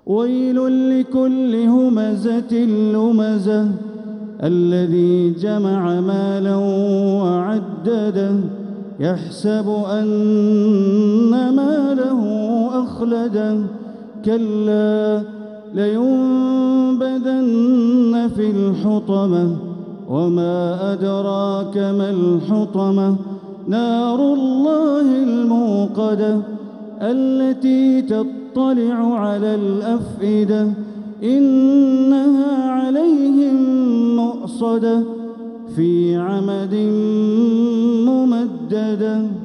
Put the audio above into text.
ويل لكل همزة لمزة الذي جمع مالا وعدده يحسب أن ماله أخلده كلا لينبذن في الحطمة وما أدراك ما الحطمة نار الله الموقدة التي تطلع على الأفئدة إنها عليهم مؤصدة في عمد ممددة.